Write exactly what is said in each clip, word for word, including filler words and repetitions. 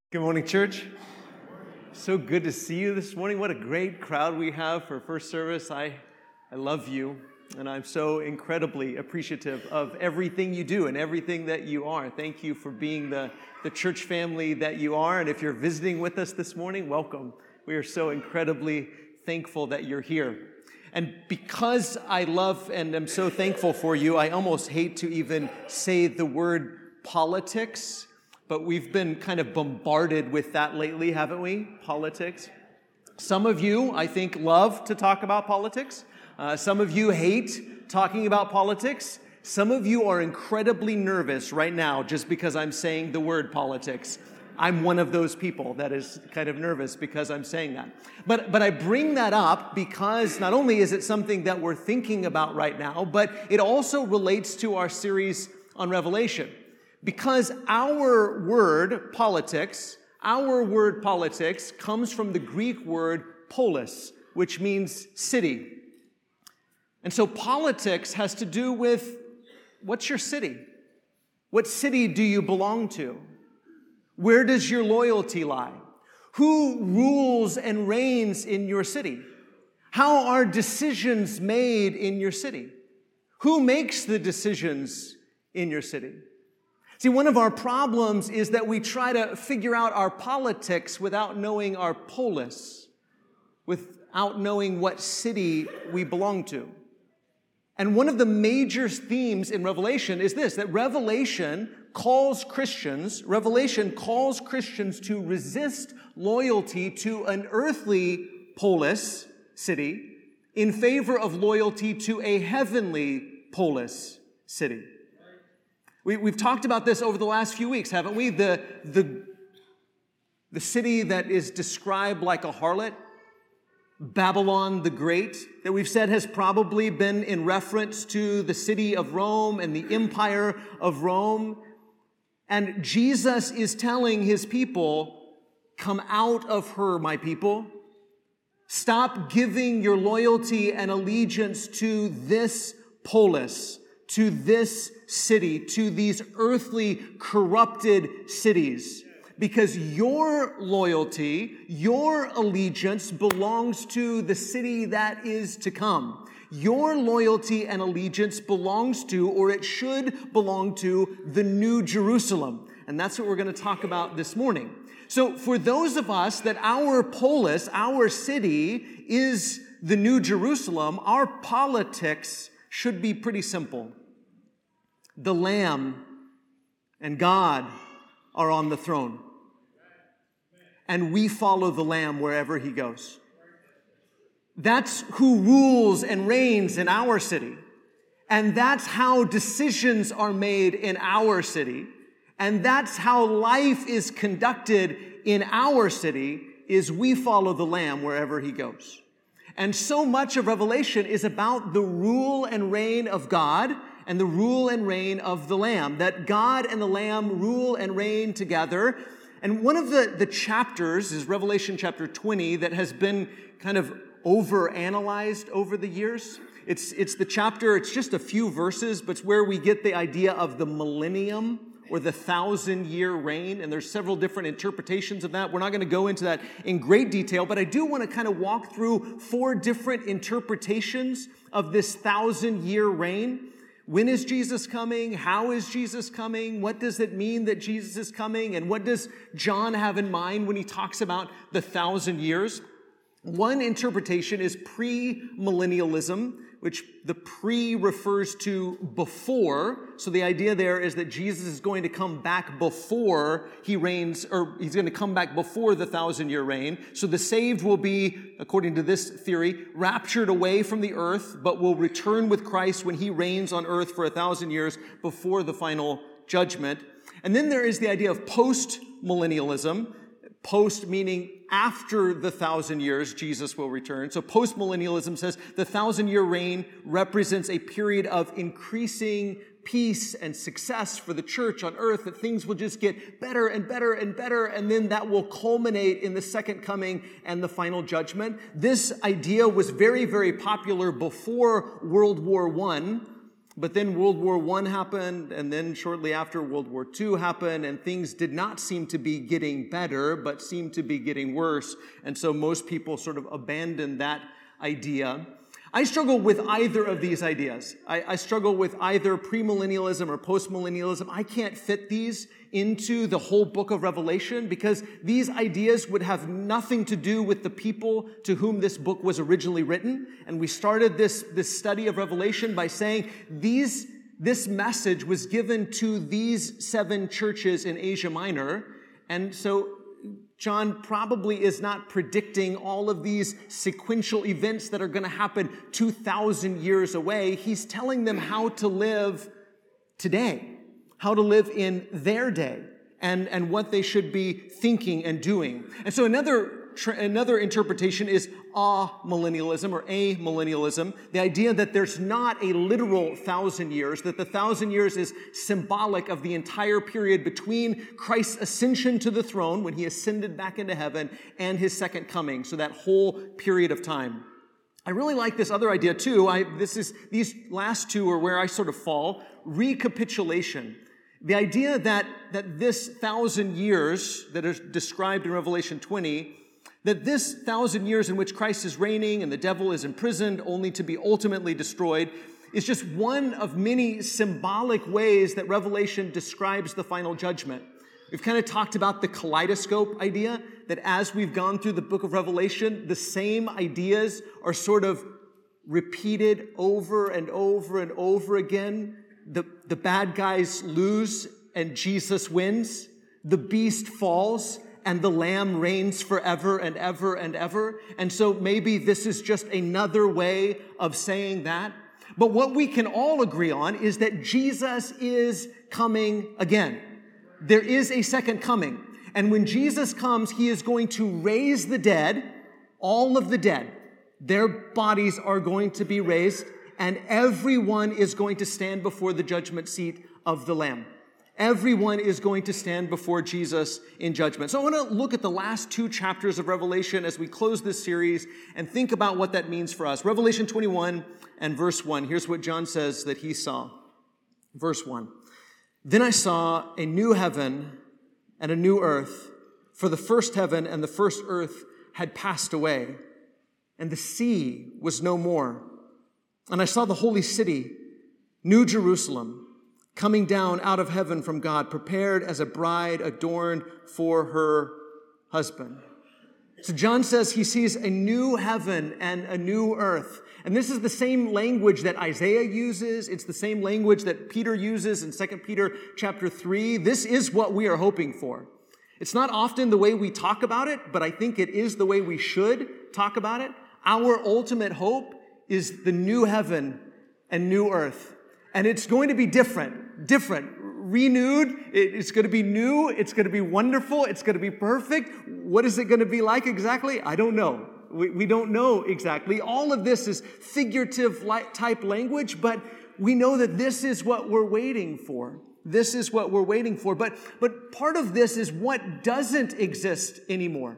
Good morning, church. So good to see you this morning. What a great crowd we have for first service. I, I love you, and I'm so incredibly appreciative of everything you do and everything that you are. Thank you for being the, the church family that you are, and if you're visiting with us this morning, welcome. We are so incredibly thankful that you're here. And because I love and am so thankful for you, I almost hate to even say the word politics, but we've been kind of bombarded with that lately, haven't we? Politics. Some of you, I think, love to talk about politics. Uh, some of you hate talking about politics. Some of you are incredibly nervous right now just because I'm saying the word politics. I'm one of those people that is kind of nervous because I'm saying that. But, but I bring that up because not only is it something that we're thinking about right now, but it also relates to our series on Revelation. Because our word politics, our word politics comes from the Greek word polis, which means city. And so politics has to do with what's your city? What city do you belong to? Where does your loyalty lie? Who rules and reigns in your city? How are decisions made in your city? Who makes the decisions in your city? See, one of our problems is that we try to figure out our politics without knowing our polis, without knowing what city we belong to. And one of the major themes in Revelation is this, that Revelation calls Christians, Revelation calls Christians to resist loyalty to an earthly polis, city, in favor of loyalty to a heavenly polis, city. We, we've talked about this over the last few weeks, haven't we? The, the, the city that is described like a harlot, Babylon the Great, that we've said has probably been in reference to the city of Rome and the empire of Rome. And Jesus is telling his people, come out of her, my people. Stop giving your loyalty and allegiance to this polis, to this city, to these earthly corrupted cities. Because your loyalty, your allegiance belongs to the city that is to come. Your loyalty and allegiance belongs to, or it should belong to, the New Jerusalem. And that's what we're going to talk about this morning. So for those of us that our polis, our city, is the New Jerusalem, our politics should be pretty simple. The Lamb and God are on the throne. And we follow the Lamb wherever he goes. That's who rules and reigns in our city. And that's how decisions are made in our city. And that's how life is conducted in our city, is we follow the Lamb wherever he goes. And so much of Revelation is about the rule and reign of God and the rule and reign of the Lamb, that God and the Lamb rule and reign together. And one of the, the chapters is Revelation chapter twenty that has been kind of overanalyzed over the years. It's, it's the chapter, it's just a few verses, but it's where we get the idea of the millennium or the thousand-year reign, and there's several different interpretations of that. We're not going to go into that in great detail, but I do want to kind of walk through four different interpretations of this thousand-year reign. When is Jesus coming? How is Jesus coming? What does it mean that Jesus is coming? And what does John have in mind when he talks about the thousand years? One interpretation is premillennialism, which the pre refers to before. So the idea there is that Jesus is going to come back before he reigns, or he's going to come back before the thousand-year reign. So the saved will be, according to this theory, raptured away from the earth, but will return with Christ when he reigns on earth for a thousand years before the final judgment. And then there is the idea of post-millennialism. Post meaning after the thousand years, Jesus will return. So postmillennialism says the thousand-year reign represents a period of increasing peace and success for the church on earth, that things will just get better and better and better, and then that will culminate in the second coming and the final judgment. This idea was very, very popular before World War One. But then World War One happened, and then shortly after World War Two happened, and things did not seem to be getting better, but seemed to be getting worse. And so most people sort of abandoned that idea. I struggle with either of these ideas. I, I struggle with either premillennialism or postmillennialism. I can't fit these into the whole book of Revelation because these ideas would have nothing to do with the people to whom this book was originally written. And we started this, this study of Revelation by saying these, this message was given to these seven churches in Asia Minor. And so John probably is not predicting all of these sequential events that are going to happen two thousand years away. He's telling them how to live today, how to live in their day, and, and what they should be thinking and doing. And so another Another interpretation is amillennialism or amillennialism, the idea that there's not a literal thousand years, that the thousand years is symbolic of the entire period between Christ's ascension to the throne, when he ascended back into heaven, and his second coming, so that whole period of time. I really like this other idea too. I, this is, these last two are where I sort of fall. Recapitulation. The idea that, that this thousand years that is described in Revelation twenty, that this thousand years in which Christ is reigning and the devil is imprisoned only to be ultimately destroyed is just one of many symbolic ways that Revelation describes the final judgment. We've kind of talked about the kaleidoscope idea, that as we've gone through the book of Revelation, the same ideas are sort of repeated over and over and over again. The, the bad guys lose and Jesus wins. The beast falls and the Lamb reigns forever and ever and ever. And so maybe this is just another way of saying that. But what we can all agree on is that Jesus is coming again. There is a second coming. And when Jesus comes, he is going to raise the dead, all of the dead. Their bodies are going to be raised, and everyone is going to stand before the judgment seat of the Lamb. Everyone is going to stand before Jesus in judgment. So I want to look at the last two chapters of Revelation as we close this series and think about what that means for us. Revelation twenty-one and verse one. Here's what John says that he saw. Verse one. Then I saw a new heaven and a new earth, for the first heaven and the first earth had passed away, and the sea was no more. And I saw the holy city, New Jerusalem, coming down out of heaven from God, prepared as a bride adorned for her husband. So John says he sees a new heaven and a new earth. And this is the same language that Isaiah uses. It's the same language that Peter uses in Second Peter chapter three. This is what we are hoping for. It's not often the way we talk about it, but I think it is the way we should talk about it. Our ultimate hope is the new heaven and new earth. And it's going to be different, different, renewed. It's going to be new. It's going to be wonderful. It's going to be perfect. What is it going to be like exactly? I don't know. We, we don't know exactly. All of this is figurative type language, but we know that this is what we're waiting for. This is what we're waiting for. But, but part of this is what doesn't exist anymore.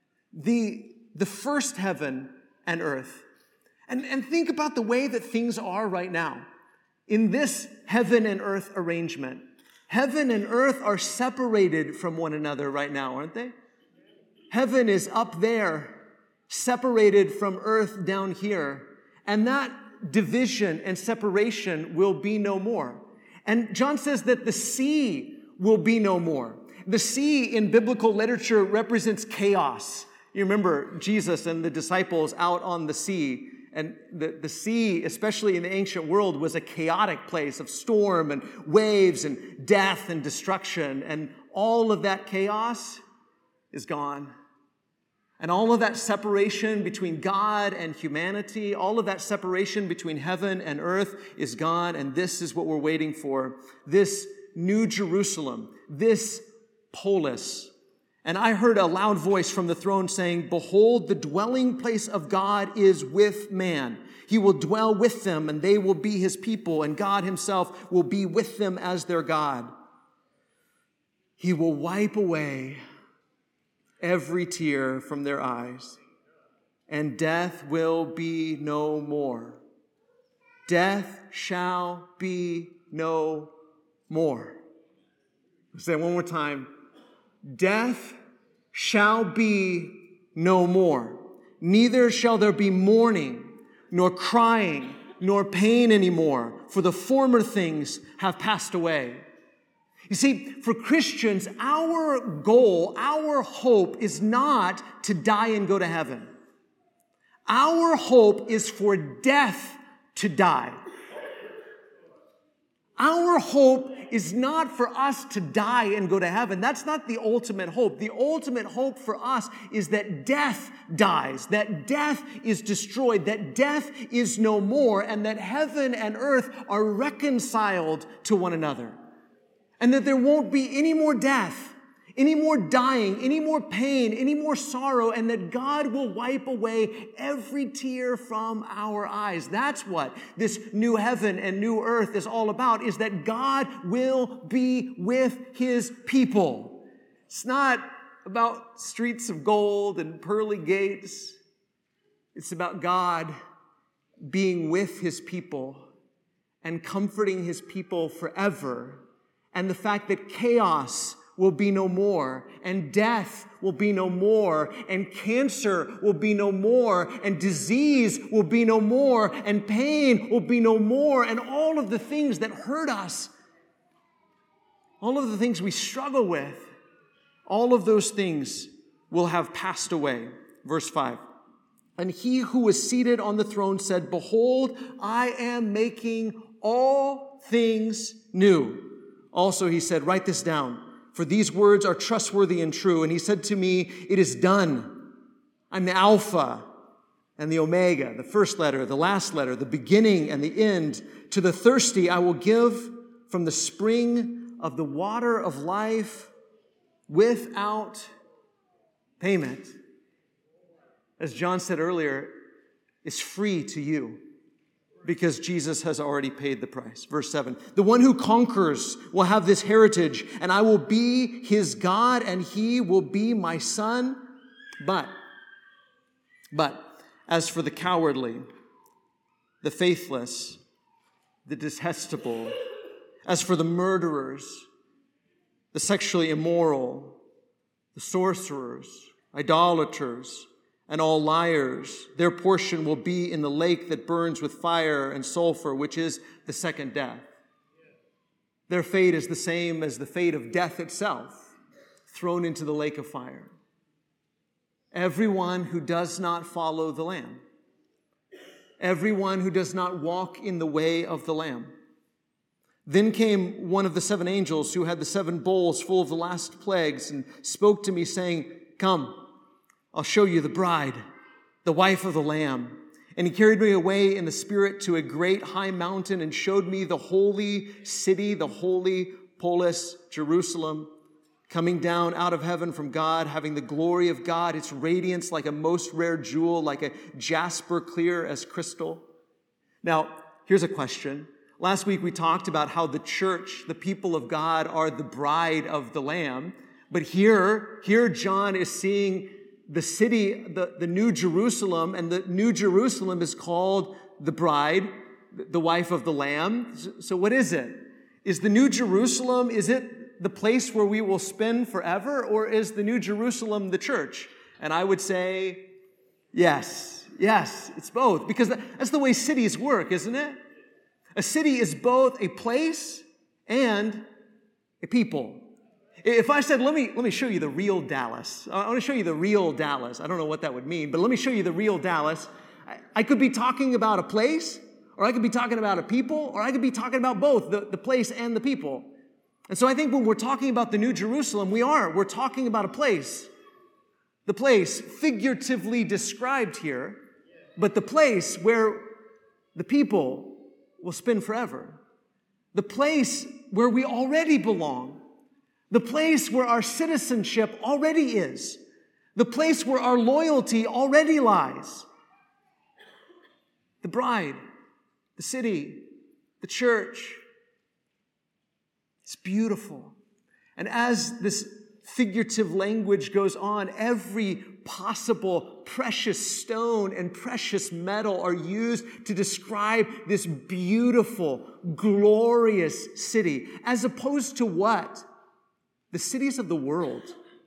The, the first heaven and earth. And, and think about the way that things are right now. In this heaven and earth arrangement, heaven and earth are separated from one another right now, aren't they? Heaven is up there, separated from earth down here. And that division and separation will be no more. And John says that the sea will be no more. The sea in biblical literature represents chaos. You remember Jesus and the disciples out on the sea. And the, the sea, especially in the ancient world, was a chaotic place of storm and waves and death and destruction. And all of that chaos is gone. And all of that separation between God and humanity, all of that separation between heaven and earth is gone. And this is what we're waiting for. This New Jerusalem, this polis. And I heard a loud voice from the throne saying, "Behold, the dwelling place of God is with man. He will dwell with them, and they will be his people, and God himself will be with them as their God. He will wipe away every tear from their eyes, and death will be no more. death shall be no more. I'll say it one more time. Death shall be no more. Neither shall there be mourning, nor crying, nor pain anymore, for the former things have passed away. You see, for Christians, our goal, our hope is not to die and go to heaven. Our hope is for death to die. Our hope is not for us to die and go to heaven. That's not the ultimate hope. The ultimate hope for us is that death dies, that death is destroyed, that death is no more, and that heaven and earth are reconciled to one another. And that there won't be any more death, any more dying, any more pain, any more sorrow, and that God will wipe away every tear from our eyes. That's what this new heaven and new earth is all about, is that God will be with his people. It's not about streets of gold and pearly gates. It's about God being with his people and comforting his people forever, and the fact that chaos will be no more, and death will be no more, and cancer will be no more, and disease will be no more, and pain will be no more, and all of the things that hurt us, all of the things we struggle with, all of those things will have passed away. Verse five. And he who was seated on the throne said, "Behold, I am making all things new." Also, he said, "Write this down, for these words are trustworthy and true." And he said to me, "It is done. I'm the Alpha and the Omega, the first letter, the last letter, the beginning and the end. To the thirsty I will give from the spring of the water of life without payment." As John said earlier, it's free to you, because Jesus has already paid the price. Verse seven, "The one who conquers will have this heritage, and I will be his God, and he will be my son. But, but, as for the cowardly, the faithless, the detestable, as for the murderers, the sexually immoral, the sorcerers, idolaters, and all liars, their portion will be in the lake that burns with fire and sulfur, which is the second death. Their fate is the same as the fate of death itself, thrown into the lake of fire. Everyone who does not follow the Lamb, everyone who does not walk in the way of the Lamb." Then came one of the seven angels who had the seven bowls full of the last plagues and spoke to me, saying, "Come, I'll show you the bride, the wife of the Lamb." And he carried me away in the Spirit to a great high mountain and showed me the holy city, the holy polis, Jerusalem, coming down out of heaven from God, having the glory of God, its radiance like a most rare jewel, like a jasper clear as crystal. Now, here's a question. Last week we talked about how the church, the people of God, are the bride of the Lamb. But here, here John is seeing the city, the, the New Jerusalem, and the New Jerusalem is called the bride, the wife of the Lamb. So what is it? Is the New Jerusalem, is it the place where we will spend forever, or is the New Jerusalem the church? And I would say, yes, yes, it's both, because that's the way cities work, isn't it? A city is both a place and a people. If I said, let me, let me show you the real Dallas. I want to show you the real Dallas. I don't know what that would mean, but let me show you the real Dallas. I, I could be talking about a place, or I could be talking about a people, or I could be talking about both, the, the place and the people. And so I think when we're talking about the New Jerusalem, we are. We're talking about a place. The place figuratively described here, but the place where the people will spend forever. The place where we already belong. The place where our citizenship already is. The place where our loyalty already lies. The bride, the city, the church. It's beautiful. And as this figurative language goes on, every possible precious stone and precious metal are used to describe this beautiful, glorious city, as opposed to what? The cities of the world.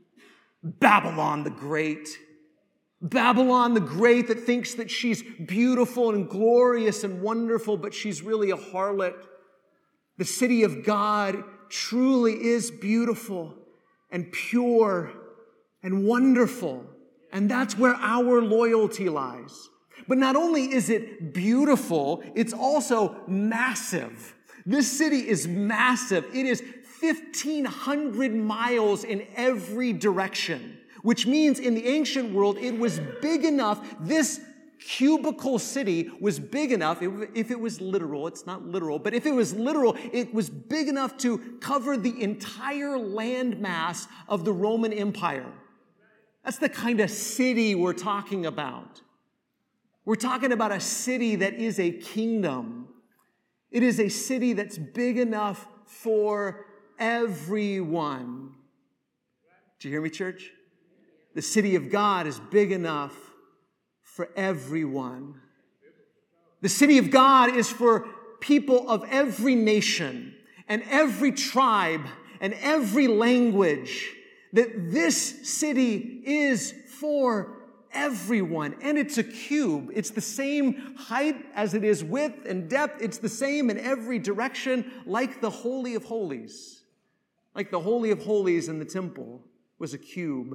Babylon the Great. Babylon the Great that thinks that she's beautiful and glorious and wonderful, but she's really a harlot. The city of God truly is beautiful and pure and wonderful. And that's where our loyalty lies. But not only is it beautiful, it's also massive. This city is massive. It is fifteen hundred miles in every direction, which means in the ancient world, it was big enough. This cubical city was big enough, if it was literal, it's not literal, but if it was literal, it was big enough to cover the entire landmass of the Roman Empire. That's the kind of city we're talking about. We're talking about a city that is a kingdom. It is a city that's big enough for everyone. Do you hear me, church? The city of God is big enough for everyone. The city of God is for people of every nation and every tribe and every language. That this city is for everyone. And it's a cube. It's the same height as it is width and depth. It's the same in every direction, like the Holy of Holies. Like the Holy of Holies in the temple was a cube.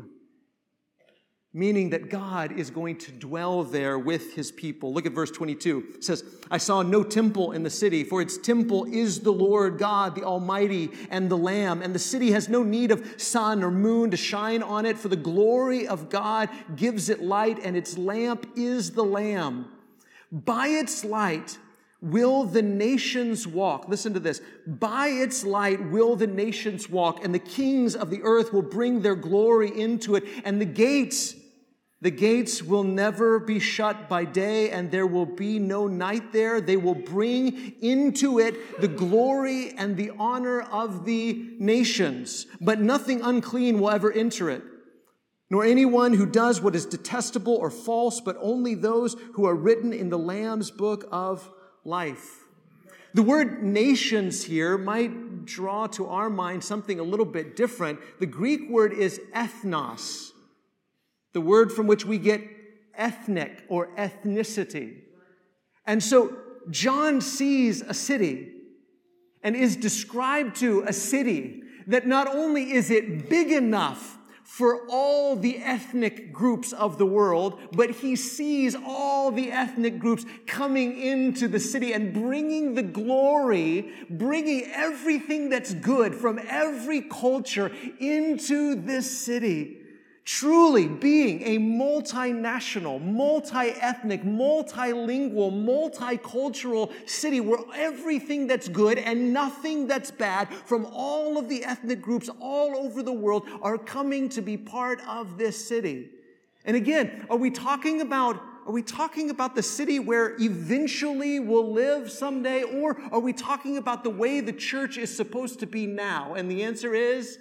Meaning that God is going to dwell there with his people. Look at verse twenty-two. It says, I saw no temple in the city, for its temple is the Lord God, the Almighty, and the Lamb. And the city has no need of sun or moon to shine on it, for the glory of God gives it light, and its lamp is the Lamb. By its light will the nations walk. Listen to this. By its light will the nations walk, and the kings of the earth will bring their glory into it, and the gates The gates will never be shut by day, and there will be no night there. They will bring into it the glory and the honor of the nations. But nothing unclean will ever enter it, nor anyone who does what is detestable or false, but only those who are written in the Lamb's book of life. The word nations here might draw to our mind something a little bit different. The Greek word is ethnos, the word from which we get ethnic or ethnicity. And so John sees a city and is described to a city that not only is it big enough for all the ethnic groups of the world, but he sees all the ethnic groups coming into the city and bringing the glory, bringing everything that's good from every culture into this city. Truly being a multinational, multi-ethnic, multilingual, multicultural city where everything that's good and nothing that's bad from all of the ethnic groups all over the world are coming to be part of this city. And again, are we talking about Are we talking about the city where eventually we'll live someday, or are we talking about the way the church is supposed to be now? And the answer is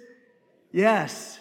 yes.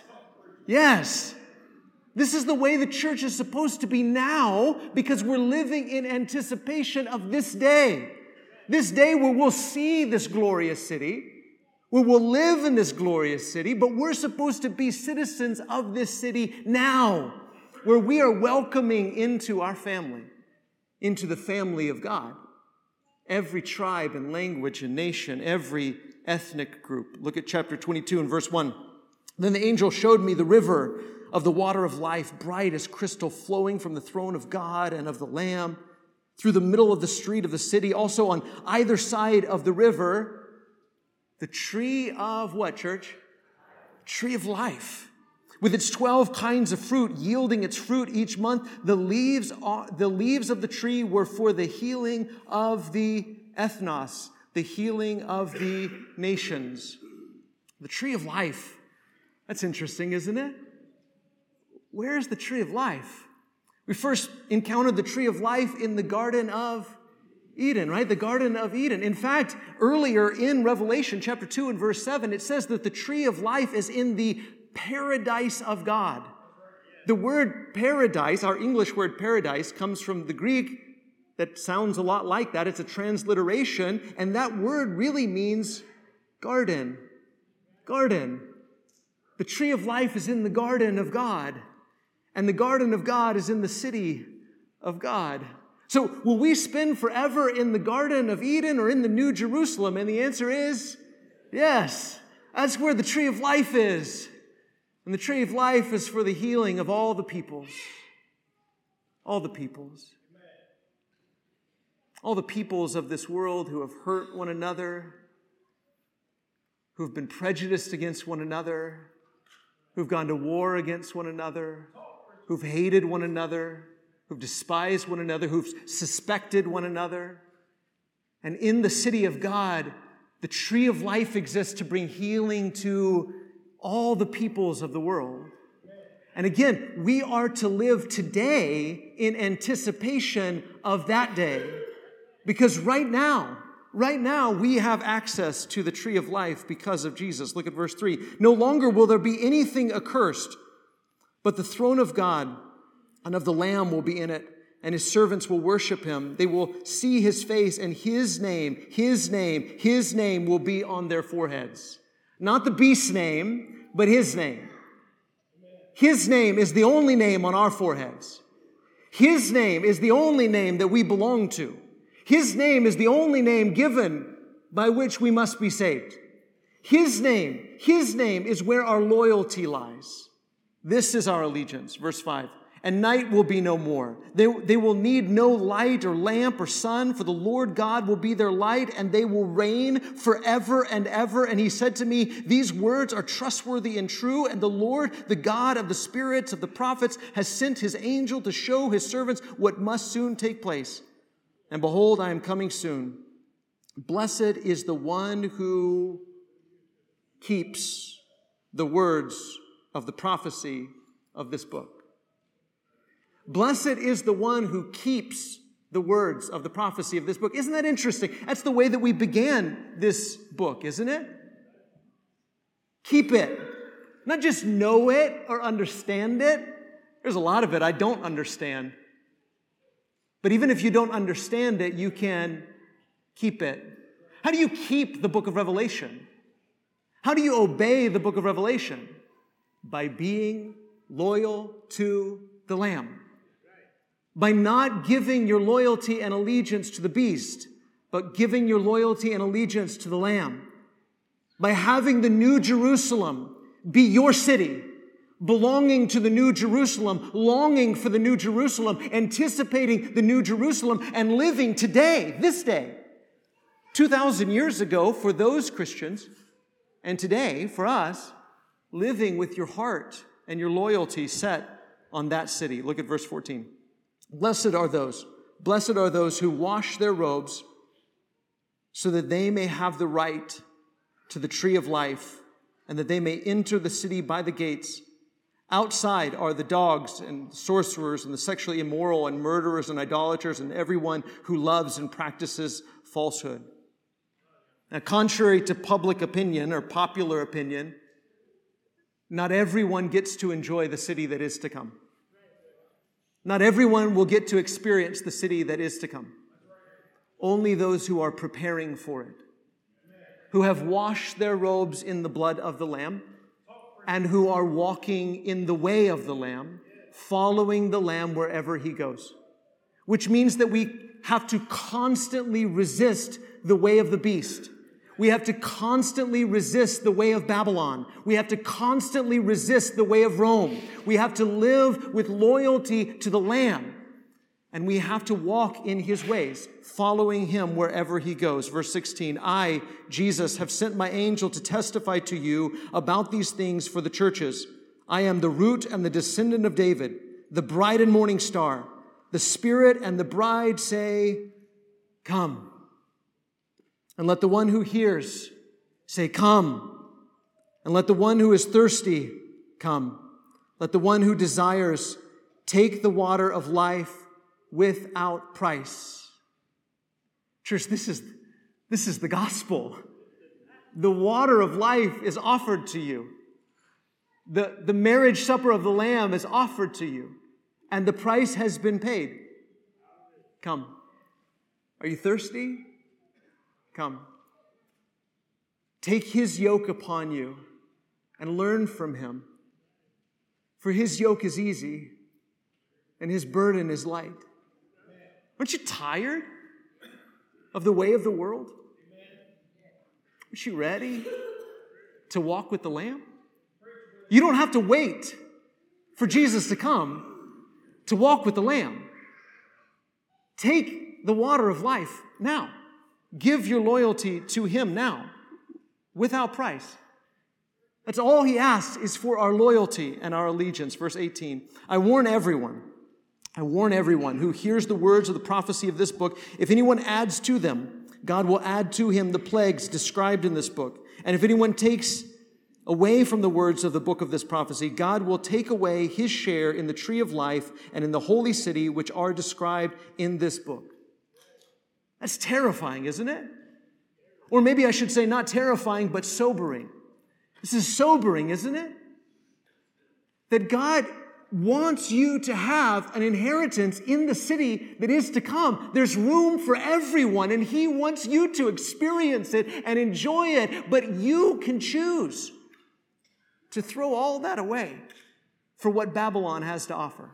Yes. This is the way the church is supposed to be now, because we're living in anticipation of this day. This day where we'll see this glorious city, where we'll live in this glorious city, but we're supposed to be citizens of this city now, where we are welcoming into our family, into the family of God, every tribe and language and nation, every ethnic group. Look at chapter twenty-two and verse one. Then the angel showed me the river of the water of life, bright as crystal, flowing from the throne of God and of the Lamb through the middle of the street of the city. Also on either side of the river, the tree of what, church? Tree of life. With its twelve kinds of fruit, yielding its fruit each month. The leaves, are, the leaves of the tree were for the healing of the ethnos, the healing of the nations. The tree of life. That's interesting, isn't it? Where's the tree of life? We first encountered the tree of life in the Garden of Eden, right? The Garden of Eden. In fact, earlier in Revelation chapter two and verse seven, it says that the tree of life is in the paradise of God. The word paradise, our English word paradise, comes from the Greek that sounds a lot like that. It's a transliteration, and that word really means garden. Garden. The tree of life is in the garden of God, and the garden of God is in the city of God. So will we spend forever in the Garden of Eden or in the New Jerusalem? And the answer is yes. That's where the tree of life is. And the tree of life is for the healing of all the peoples. All the peoples. All the peoples of this world who have hurt one another, who have been prejudiced against one another, who've gone to war against one another, who've hated one another, who've despised one another, who've suspected one another. And in the city of God, the tree of life exists to bring healing to all the peoples of the world. And again, we are to live today in anticipation of that day. Because right now, right now, we have access to the tree of life because of Jesus. Look at verse three. No longer will there be anything accursed, but the throne of God and of the Lamb will be in it, and his servants will worship him. They will see his face, and his name, his name, his name will be on their foreheads. Not the beast's name, but his name. His name is the only name on our foreheads. His name is the only name that we belong to. His name is the only name given by which we must be saved. His name, his name is where our loyalty lies. This is our allegiance. Verse five. And night will be no more. They, they will need no light or lamp or sun, for the Lord God will be their light, and they will reign forever and ever. And he said to me, these words are trustworthy and true, and the Lord, the God of the spirits of the prophets, has sent his angel to show his servants what must soon take place. And behold, I am coming soon. Blessed is the one who keeps the words of the prophecy of this book. Blessed is the one who keeps the words of the prophecy of this book. Isn't that interesting? That's the way that we began this book, isn't it? Keep it. Not just know it or understand it. There's a lot of it I don't understand. But even if you don't understand it, you can keep it. How do you keep the book of Revelation? How do you obey the book of Revelation? By being loyal to the Lamb. By not giving your loyalty and allegiance to the beast, but giving your loyalty and allegiance to the Lamb. By having the New Jerusalem be your city, belonging to the New Jerusalem, longing for the New Jerusalem, anticipating the New Jerusalem, and living today, this day, two thousand years ago for those Christians, and today for us, living with your heart and your loyalty set on that city. Look at verse fourteen. Blessed are those, blessed are those who wash their robes so that they may have the right to the tree of life and that they may enter the city by the gates. Outside are the dogs and sorcerers and the sexually immoral and murderers and idolaters and everyone who loves and practices falsehood. Now, contrary to public opinion or popular opinion, not everyone gets to enjoy the city that is to come. Not everyone will get to experience the city that is to come. Only those who are preparing for it, who have washed their robes in the blood of the Lamb, and who are walking in the way of the Lamb, following the Lamb wherever he goes. Which means that we have to constantly resist the way of the beast. We have to constantly resist the way of Babylon. We have to constantly resist the way of Rome. We have to live with loyalty to the Lamb. And we have to walk in his ways, following him wherever he goes. Verse sixteen, I, Jesus, have sent my angel to testify to you about these things for the churches. I am the root and the descendant of David, the bright and morning star. The Spirit and the bride say, come. And let the one who hears say, come. And let the one who is thirsty come. Let the one who desires take the water of life without price. Church, this is, this is the gospel. The water of life is offered to you. The, the marriage supper of the Lamb is offered to you, and the price has been paid. Come. Are you thirsty? Come. Take his yoke upon you and learn from him. For his yoke is easy and his burden is light. Aren't you tired of the way of the world? Aren't you ready to walk with the Lamb? You don't have to wait for Jesus to come to walk with the Lamb. Take the water of life now. Give your loyalty to him now, without price. That's all he asks is for our loyalty and our allegiance. Verse eighteen, I warn everyone, I warn everyone who hears the words of the prophecy of this book, if anyone adds to them, God will add to him the plagues described in this book. And if anyone takes away from the words of the book of this prophecy, God will take away his share in the tree of life and in the holy city, which are described in this book. That's terrifying, isn't it? Or maybe I should say not terrifying, but sobering. This is sobering, isn't it? That God wants you to have an inheritance in the city that is to come. There's room for everyone, and he wants you to experience it and enjoy it, but you can choose to throw all that away for what Babylon has to offer.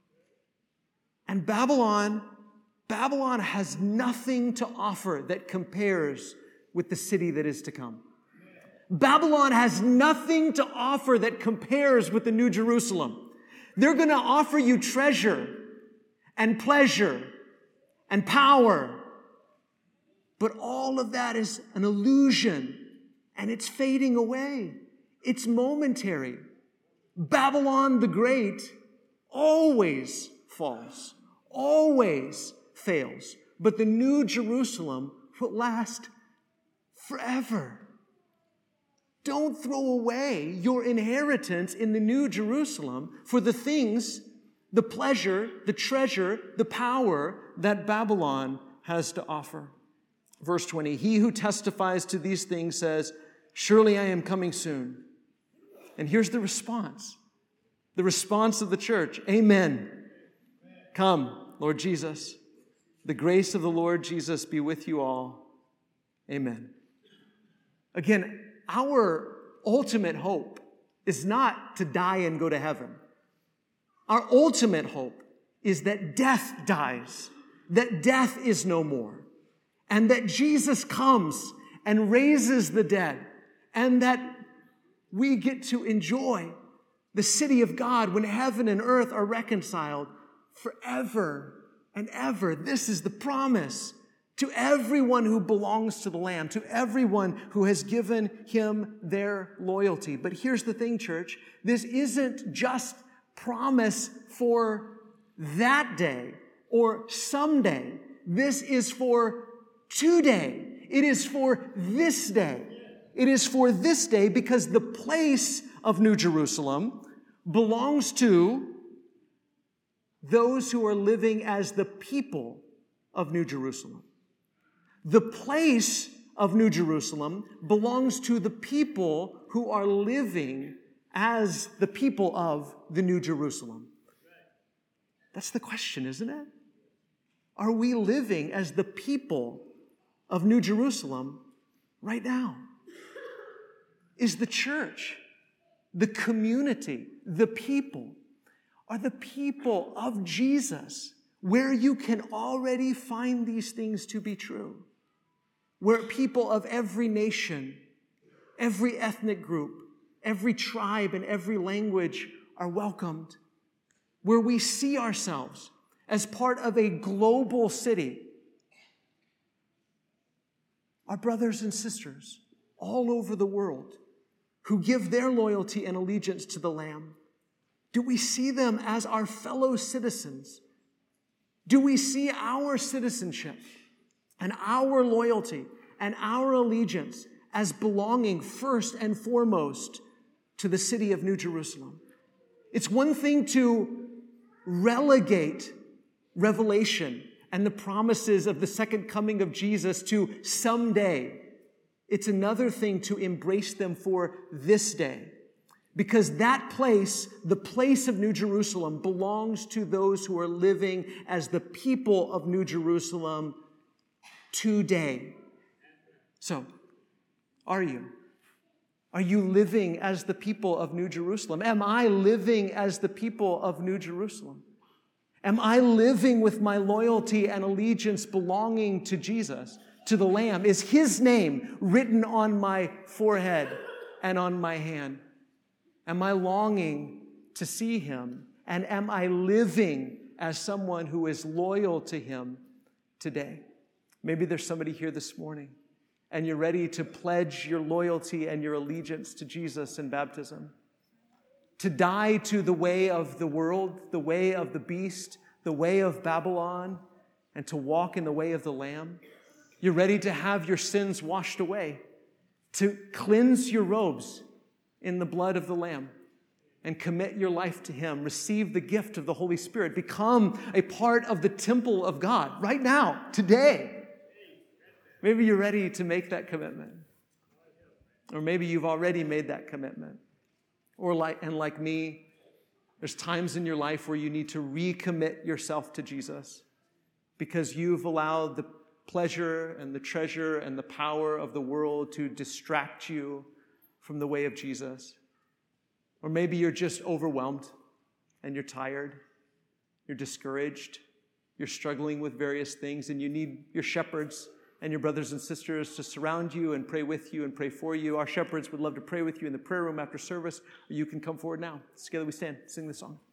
And Babylon, Babylon has nothing to offer that compares with the city that is to come. Babylon has nothing to offer that compares with the New Jerusalem. They're going to offer you treasure and pleasure and power. But all of that is an illusion, and it's fading away. It's momentary. Babylon the Great always falls, always fails. But the New Jerusalem will last forever. Don't throw away your inheritance in the New Jerusalem for the things, the pleasure, the treasure, the power that Babylon has to offer. Verse twenty, he who testifies to these things says, surely I am coming soon. And here's the response. The response of the church. Amen. Come, Lord Jesus. The grace of the Lord Jesus be with you all. Amen. Again, our ultimate hope is not to die and go to heaven. Our ultimate hope is that death dies, that death is no more, and that Jesus comes and raises the dead, and that we get to enjoy the city of God when heaven and earth are reconciled forever and ever. This is the promise to everyone who belongs to the Lamb, to everyone who has given him their loyalty. But here's the thing, church. This isn't just promise for that day or someday. This is for today. It is for this day. It is for this day because the place of New Jerusalem belongs to those who are living as the people of New Jerusalem. The place of New Jerusalem belongs to the people who are living as the people of the New Jerusalem. That's the question, isn't it? Are we living as the people of New Jerusalem right now? Is the church, the community, the people, are the people of Jesus where you can already find these things to be true? Where people of every nation, every ethnic group, every tribe, and every language are welcomed. Where we see ourselves as part of a global city. Our brothers and sisters all over the world who give their loyalty and allegiance to the Lamb. Do we see them as our fellow citizens? Do we see our citizenship and our loyalty and our allegiance as belonging first and foremost to the city of New Jerusalem? It's one thing to relegate Revelation and the promises of the second coming of Jesus to someday. It's another thing to embrace them for this day. Because that place, the place of New Jerusalem, belongs to those who are living as the people of New Jerusalem today. So, are you? Are you living as the people of New Jerusalem? Am I living as the people of New Jerusalem? Am I living with my loyalty and allegiance belonging to Jesus, to the Lamb? Is his name written on my forehead and on my hand? Am I longing to see him? And am I living as someone who is loyal to him today? Maybe there's somebody here this morning and you're ready to pledge your loyalty and your allegiance to Jesus in baptism. To die to the way of the world, the way of the beast, the way of Babylon, and to walk in the way of the Lamb. You're ready to have your sins washed away, to cleanse your robes in the blood of the Lamb and commit your life to him. Receive the gift of the Holy Spirit. Become a part of the temple of God right now, today. Maybe you're ready to make that commitment. Or maybe you've already made that commitment. Or like, and like me, there's times in your life where you need to recommit yourself to Jesus because you've allowed the pleasure and the treasure and the power of the world to distract you from the way of Jesus. Or maybe you're just overwhelmed and you're tired, you're discouraged, you're struggling with various things, and you need your shepherds and your brothers and sisters to surround you and pray with you and pray for you. Our shepherds would love to pray with you in the prayer room after service, or you can come forward now. Together we stand, sing the song.